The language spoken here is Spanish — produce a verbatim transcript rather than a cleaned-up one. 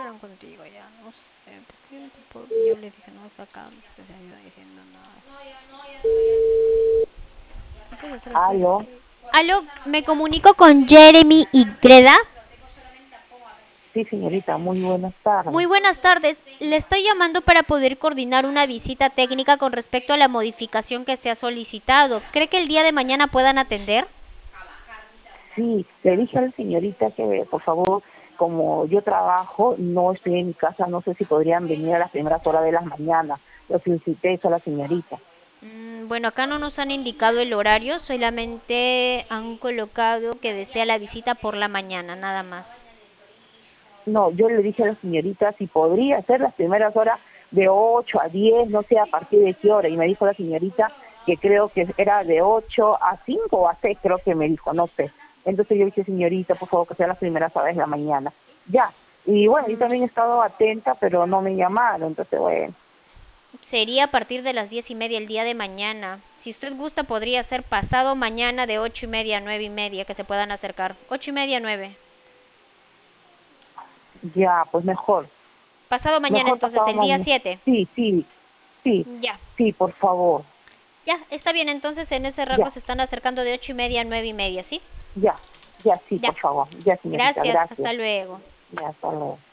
pelean contigo ya, no sé, porque yo, tampoco- yo le dije, no, está acá, que se ayuda diciendo nada. ¿Qué puedes hacer afuera? Aló, Aló, me comunico con Jeremy y Greda. sí, señorita, muy buenas Muy tardes. buenas tardes. Le estoy llamando para poder coordinar una visita técnica con respecto a la modificación que se ha solicitado. ¿Cree que el día de mañana puedan atender? Sí, le dije a la señorita que, por favor, como yo trabajo, no estoy en mi casa, no sé si podrían venir a las primeras horas de la mañana. Lo solicité eso a la señorita. Mm, bueno, acá no nos han indicado el horario, solamente han colocado que desea la visita por la mañana, nada más. No, yo le dije a la señorita si podría ser las primeras horas de ocho a diez, no sé a partir de qué hora. Y me dijo la señorita que creo que era de ocho a cinco o a seis, creo que me dijo, no sé. Entonces yo dije, señorita, por favor, que sean las primeras horas de la mañana. Ya. Y bueno, yo Mm, también he estado atenta, pero no me llamaron. Entonces, bueno, sería a partir de las diez y media el día de mañana. Si usted gusta, podría ser pasado mañana de ocho y media a nueve y media que se puedan acercar. Ocho y media, nueve. ya, pues mejor. Pasado mañana Mejor entonces, pasado el día mañana. siete. Sí, sí, sí, Ya. sí, por favor. Ya, está bien, entonces en ese rango Ya, se están acercando de ocho y media a nueve y media, ¿sí? ya, ya, sí, Ya. por favor. Ya, señorita, Gracias, gracias. hasta luego. Ya, hasta luego.